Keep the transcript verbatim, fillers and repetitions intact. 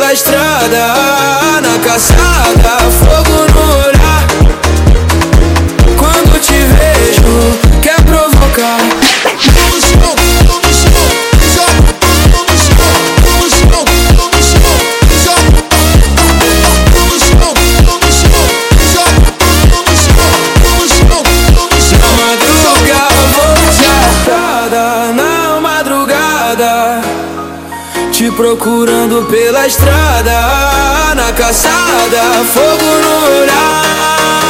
pela estrada, na caçada, fogo no olhar. Quando te vejo, quer provocar. Te procurando pela estrada, na caçada, fogo no olhar.